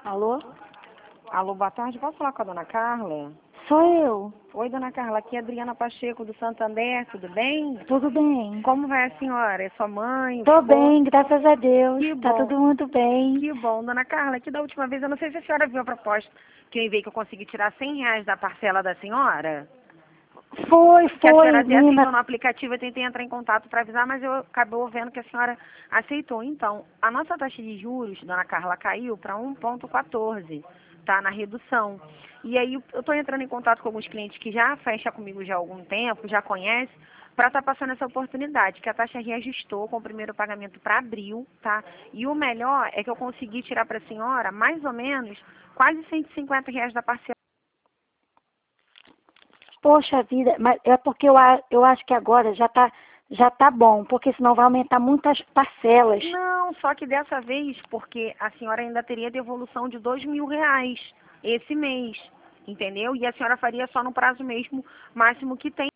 Alô? Alô, boa tarde. Posso falar com a dona Carla? Sou eu. Oi, dona Carla. Aqui é Adriana Pacheco, do Santander. Tudo bem? Tudo bem? Como vai a senhora? É sua mãe? Tô O esposo? bem, graças a Deus. Que Tá bom. tudo muito bem. Que bom. Dona Carla, aqui da última vez, eu não sei se a senhora viu a proposta que eu enviei que eu consegui tirar R$ 100 da parcela da senhora. Que a senhora até aceitou Lembra? no aplicativo, eu tentei entrar em contato para avisar, mas eu acabou vendo que a senhora aceitou. Então, a nossa taxa de juros, dona Carla, caiu para 1,14, tá? Na redução. E aí eu estou entrando em contato com alguns clientes que já fecham comigo já há algum tempo, já conhecem, para estar passando essa oportunidade, que a taxa reajustou com o primeiro pagamento para abril, tá? E o melhor é que eu consegui tirar para a senhora, mais ou menos, quase R$ 150 da parcela. Poxa vida, mas é porque eu acho que agora já tá bom, porque senão vai aumentar muitas parcelas. Não, só que dessa vez, porque a senhora ainda teria devolução de R$ 2.000 esse mês, entendeu? E a senhora faria só no prazo mesmo, máximo que tem,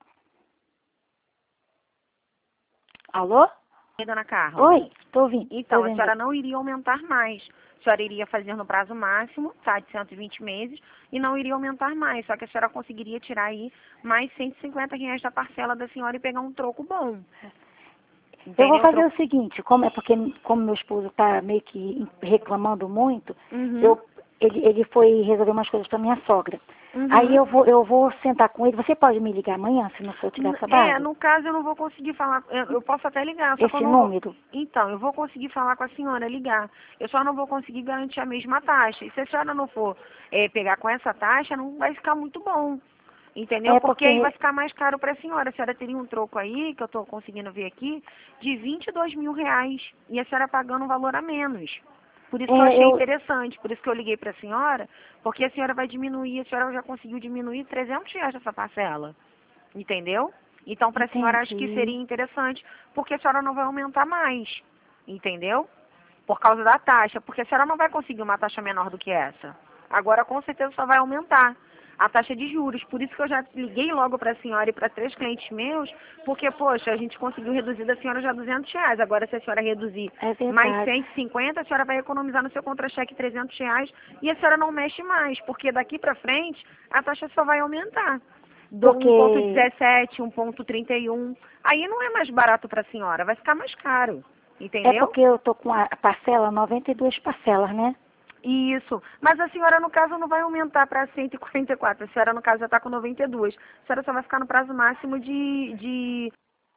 Alô? dona Carla. Oi, tô ouvindo. Tô Então, a ouvindo. senhora não iria aumentar mais. A senhora iria fazer no prazo máximo, tá, de 120 meses, e não iria aumentar mais. Só que a senhora conseguiria tirar aí mais R$ 150 da parcela da senhora e pegar um troco bom. Eu vou Entendeu? fazer o seguinte, como meu esposo tá meio que reclamando muito, Uhum. ele foi resolver umas coisas pra minha sogra. Aí Uhum. eu vou sentar com ele. Você pode me ligar amanhã, se não for tirar trabalho? No caso eu não vou conseguir falar, eu posso até ligar, só que eu Esse não vou. número? Então, eu vou conseguir falar com a senhora, ligar. Eu só não vou conseguir garantir a mesma taxa. E se a senhora não for pegar com essa taxa, não vai ficar muito bom. Entendeu? É Porque aí vai porque ficar mais caro para a senhora. A senhora teria um troco aí, que eu estou conseguindo ver aqui, de R$ 22.000. E a senhora pagando um valor a menos. Por isso que eu achei eu interessante, por isso que eu liguei para a senhora, porque a senhora vai diminuir, a senhora já conseguiu diminuir R$ 300 dessa parcela. Entendeu? Então, para a senhora, acho que entendi. seria interessante, porque a senhora não vai aumentar mais. Entendeu? Por causa da taxa, porque a senhora não vai conseguir uma taxa menor do que essa. Agora, com certeza, só vai aumentar a taxa de juros. Por isso que eu já liguei logo para a senhora e para 3 clientes meus, porque, poxa, a gente conseguiu reduzir da senhora já R$ 200. Agora, se a senhora reduzir É mais verdade. 150, a senhora vai economizar no seu contra-cheque R$ 300 e a senhora não mexe mais, porque daqui para frente a taxa só vai aumentar. Do Porque 1,17, 1,31. Aí não é mais barato para a senhora, vai ficar mais caro. é Entendeu? porque eu tô com a parcela, 92 parcelas, né? Isso. Mas a senhora, no caso, não vai aumentar para 144. A senhora, no caso, já está com 92. A senhora só vai ficar no prazo máximo de.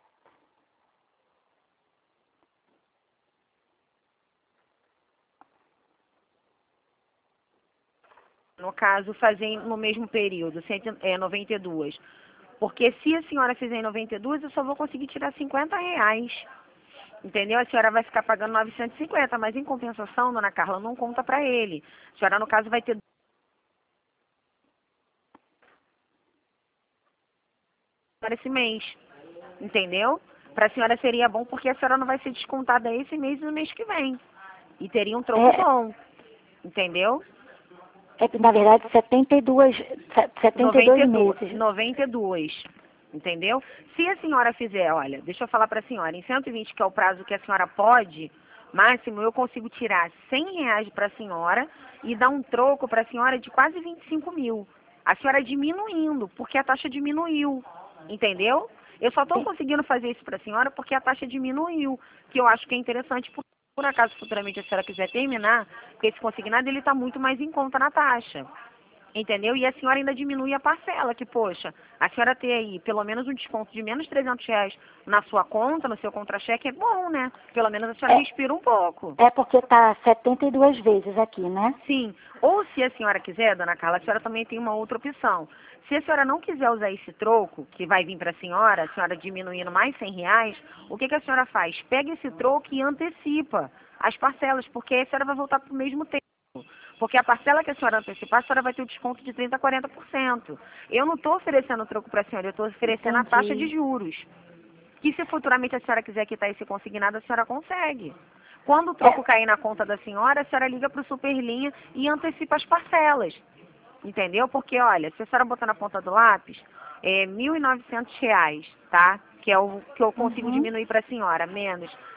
No caso, fazer no mesmo período, 92. Porque se a senhora fizer em 92, eu só vou conseguir tirar R$ 50. Entendeu? A senhora vai ficar pagando 950, mas em compensação, dona Carla, não conta para ele. A senhora, no caso, vai ter esse mês. Entendeu? Para a senhora seria bom porque a senhora não vai ser descontada esse mês e no mês que vem. E teria um troco É, bom. Entendeu? é que, na verdade, 72 92, meses. 92. Entendeu? Se a senhora fizer, olha, deixa eu falar para a senhora, em 120, que é o prazo que a senhora pode, máximo, eu consigo tirar R$ 100 para a senhora e dar um troco para a senhora de quase 25 mil. A senhora diminuindo, porque a taxa diminuiu. Entendeu? Eu só estou É, conseguindo fazer isso para a senhora porque a taxa diminuiu, que eu acho que é interessante, por acaso futuramente a senhora quiser terminar, porque esse consignado ele está muito mais em conta na taxa. Entendeu? E a senhora ainda diminui a parcela, que, poxa, a senhora ter aí pelo menos um desconto de menos R$ 300 na sua conta, no seu contra-cheque, é bom, né? Pelo menos a senhora é, respira um pouco. é porque tá 72 vezes aqui, né? Sim. Ou se a senhora quiser, dona Carla, a senhora também tem uma outra opção. Se a senhora não quiser usar esse troco, que vai vir para a senhora diminuindo mais R$ 100, o que a senhora faz? Pega esse troco e antecipa as parcelas, porque aí a senhora vai voltar para o mesmo tempo. Porque a parcela que a senhora antecipar, a senhora vai ter o desconto de 30% a 40%. Eu não estou oferecendo troco para a senhora, eu estou oferecendo a taxa de Entendi. juros. Que se futuramente a senhora quiser quitar esse consignado, a senhora consegue. Quando o É, troco cair na conta da senhora, a senhora liga para o Superlinha e antecipa as parcelas. Entendeu? Porque, olha, se a senhora botar na ponta do lápis, é R$ 1.900, tá? Que é o que eu consigo uhum. diminuir para a senhora, menos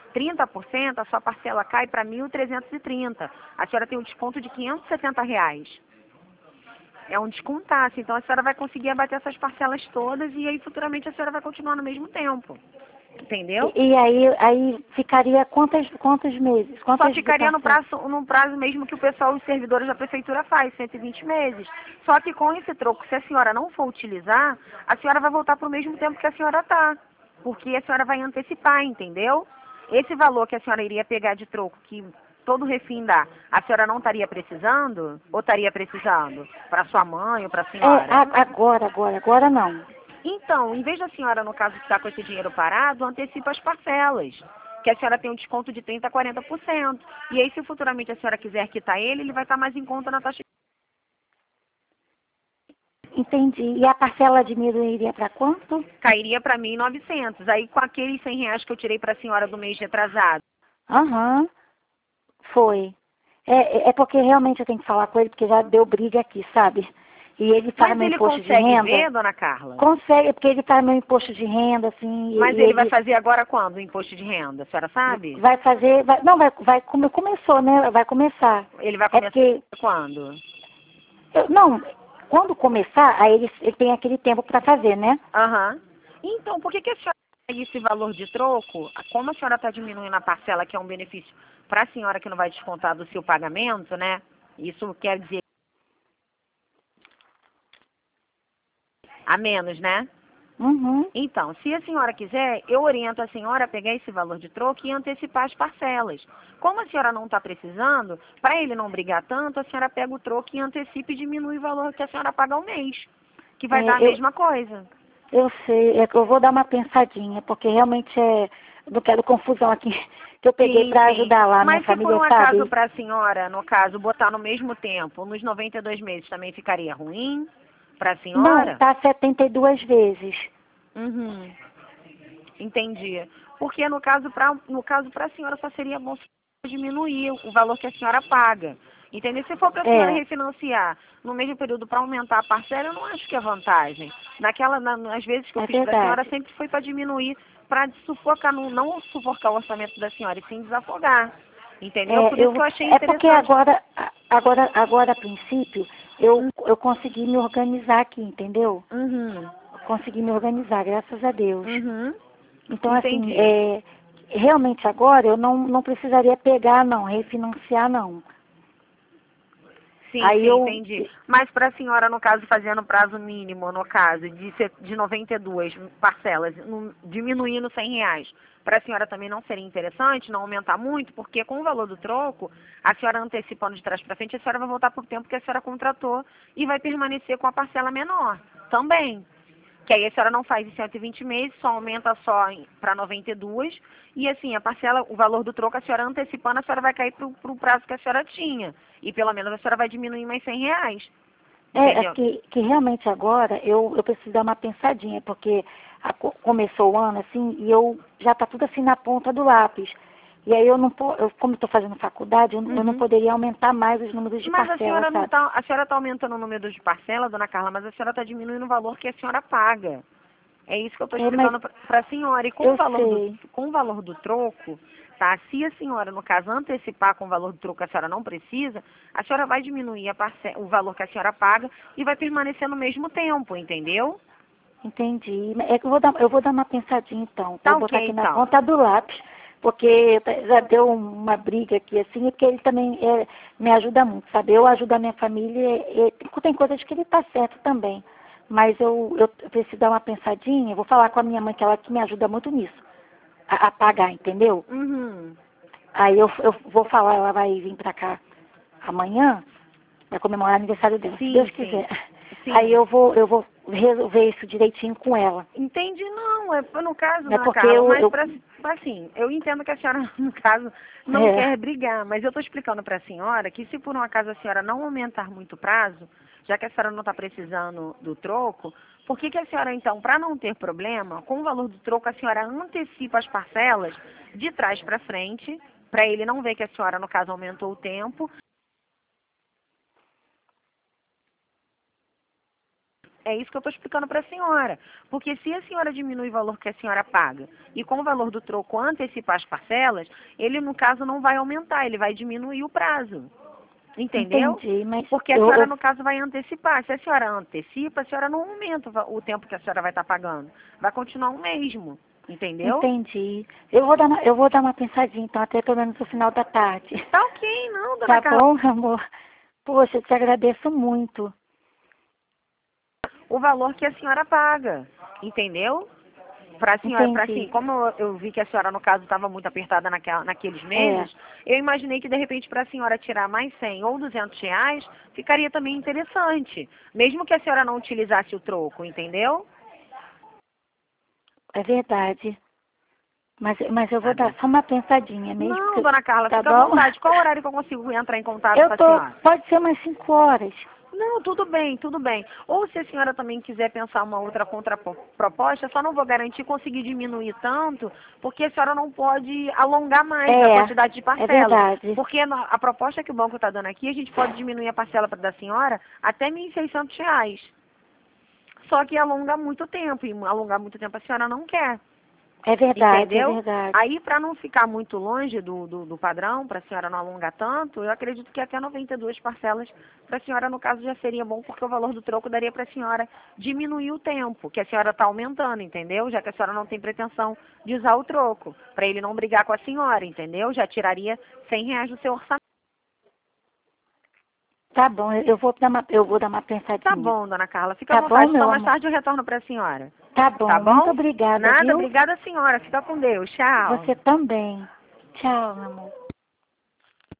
30%, a sua parcela cai para 1.330. A senhora tem um desconto de R$ 570. É um descontaço, então a senhora vai conseguir abater essas parcelas todas e aí futuramente a senhora vai continuar no mesmo tempo. Entendeu? E aí ficaria quantos meses? Só Quantas de ficaria parcela? no prazo mesmo que o pessoal, os servidores da prefeitura faz, 120 meses. Só que com esse troco, se a senhora não for utilizar, a senhora vai voltar para o mesmo tempo que a senhora está. Porque a senhora vai antecipar, entendeu? Esse valor que a senhora iria pegar de troco, que todo refim dá, a senhora não estaria precisando? Ou estaria precisando? Para sua mãe ou para a senhora? Agora não. Então, em vez da senhora, no caso, estar com esse dinheiro parado, antecipa as parcelas. Que a senhora tem um desconto de 30% a 40%. E aí, se futuramente a senhora quiser quitar ele vai estar mais em conta na taxa. Entendi. E a parcela diminuiria para quanto? Cairia para 1.900. Aí, com aqueles R$ 100 que eu tirei para a senhora do mês retrasado. Aham, foi. É porque realmente eu tenho que falar com ele, porque já deu briga aqui, sabe? E ele faz Mas meu ele imposto de consegue renda. ver, dona Carla? Consegue, porque ele faz meu imposto de renda, assim. Mas E ele vai fazer agora quando o imposto de renda? A senhora sabe? vai fazer. Não, começou, né? Vai começar. Ele vai É começar porque. quando? Não, quando começar, aí ele tem aquele tempo para fazer, né? Aham. Então, por que a senhora pega esse valor de troco? Como a senhora está diminuindo a parcela, que é um benefício para a senhora que não vai descontar do seu pagamento, né? Isso quer dizer a menos, né? Uhum. Então, se a senhora quiser, eu oriento a senhora a pegar esse valor de troco e antecipar as parcelas. Como a senhora não está precisando, para ele não brigar tanto, a senhora pega o troco e antecipa e diminui o valor que a senhora paga ao mês, que vai dar a Eu, mesma coisa. eu sei, é que eu vou dar uma pensadinha, porque realmente não quero confusão aqui, que eu peguei Sim, para sim. ajudar lá a minha Mas se por família, um acaso sabe? para a senhora, no caso, botar no mesmo tempo, nos 92 meses, também ficaria ruim para a Não, senhora? tá 72 vezes. Uhum. Entendi. Porque no caso para a senhora só seria bom se diminuir o valor que a senhora paga. Entendeu? Se for para a senhora É, refinanciar no mesmo período para aumentar a parcela, eu não acho que é vantagem. Nas vezes que eu é fiz para a senhora, verdade. sempre foi para diminuir, para sufocar, não sufocar o orçamento da senhora, e sim desafogar. Entendeu? Por isso que eu achei É porque interessante. agora, a princípio, eu consegui me organizar aqui, entendeu? Uhum. Consegui me organizar, graças a Deus. Uhum. Então, assim, Entendi. realmente agora eu não precisaria pegar, não, refinanciar, não. Sim, Aí sim, eu, entendi. Mas para a senhora, no caso, fazendo prazo mínimo, no caso, de 92 parcelas, diminuindo R$ 100, para a senhora também não seria interessante, não aumentar muito, porque com o valor do troco, a senhora antecipando de trás para frente, a senhora vai voltar para o tempo que a senhora contratou e vai permanecer com a parcela menor também. Que aí a senhora não faz em 120 meses, só aumenta só para 92. E assim, a parcela, o valor do troco, a senhora antecipando, a senhora vai cair para o prazo que a senhora tinha. E pelo menos a senhora vai diminuir mais R$ 100. Entendeu? que realmente agora eu preciso dar uma pensadinha, porque começou o ano assim e eu já tá tudo assim na ponta do lápis. E aí eu não como estou fazendo faculdade, eu não Uhum. poderia aumentar mais os números de Mas a parcela, senhora não sabe? tá, a senhora está aumentando o número de parcela, dona Carla, mas a senhora está diminuindo o valor que a senhora paga. É isso que eu estou Mas explicando para a senhora. E eu sei. com o valor do troco, tá? Se a senhora, no caso, antecipar com o valor do troco que a senhora não precisa, a senhora vai diminuir o valor que a senhora paga e vai permanecer no mesmo tempo, entendeu? Entendi. É que eu vou dar uma pensadinha então. Vou Tá botar ok, aqui na então. ponta do lápis, porque já deu uma briga aqui assim, e que ele também me ajuda muito, sabe? Eu ajudo a minha família, tem coisas que ele tá certo também. Mas eu preciso dar uma pensadinha, vou falar com a minha mãe, que ela que me ajuda muito nisso, a pagar, entendeu? Uhum. Aí eu vou falar, ela vai vir pra cá amanhã, vai comemorar o aniversário dela, se Sim, Deus sim. quiser. Aí Sim. eu vou resolver isso direitinho com ela. Entendi, não. No caso, É dona porque Carla, mas assim, eu entendo que a senhora, no caso, não é, quer brigar, mas eu estou explicando para a senhora que se por um acaso a senhora não aumentar muito o prazo, já que a senhora não está precisando do troco, por que a senhora, então, para não ter problema, com o valor do troco, a senhora antecipa as parcelas de trás para frente, para ele não ver que a senhora, no caso, aumentou o tempo, É isso que eu estou explicando para a senhora. Porque se a senhora diminui o valor que a senhora paga e com o valor do troco antecipar as parcelas, ele, no caso, não vai aumentar, ele vai diminuir o prazo. Entendeu? Entendi, mas Porque a senhora, no caso, vai antecipar. Se a senhora antecipa, a senhora não aumenta o tempo que a senhora vai estar pagando. Vai continuar o mesmo. Entendeu? Entendi. Eu vou dar uma pensadinha, então, até pelo menos no final da tarde. Tá ok, não, dona Tá Carla. bom, amor? Poxa, eu te agradeço muito. O valor que a senhora paga. Entendeu? Para a senhora, Entendi. assim, como eu vi que a senhora, no caso, estava muito apertada naqueles meses, eu imaginei que, de repente, para a senhora tirar mais 100 ou 200 reais, ficaria também interessante. Mesmo que a senhora não utilizasse o troco, entendeu? É verdade. Mas eu vou dar só uma pensadinha mesmo. Não, dona Carla, Tá fica à bom? vontade. Qual horário que eu consigo entrar em contato com a senhora? Pode ser umas 5 horas. Não, tudo bem, tudo bem. Ou se a senhora também quiser pensar uma outra contraproposta, só não vou garantir conseguir diminuir tanto, porque a senhora não pode alongar mais a quantidade de parcela. É verdade. Porque a proposta que o banco está dando aqui, a gente pode diminuir a parcela da senhora até R$ 1.600. Só que alonga muito tempo, e alongar muito tempo a senhora não quer. É verdade, entendeu? É verdade. Aí, para não ficar muito longe do padrão, para a senhora não alongar tanto, eu acredito que até 92 parcelas para a senhora, no caso, já seria bom, porque o valor do troco daria para a senhora diminuir o tempo, que a senhora está aumentando, entendeu? Já que a senhora não tem pretensão de usar o troco, para ele não brigar com a senhora, entendeu? Já tiraria R$ 100 do seu orçamento. Tá bom, eu vou dar uma pensadinha. Tá bom, dona Carla, fica Tá à vontade, bom, então meu mais amor? tarde eu retorno para a senhora. Tá bom, Tá bom? muito obrigada, Nada, viu? obrigada, senhora. Fica com Deus. Tchau. Você também. Tchau, meu amor.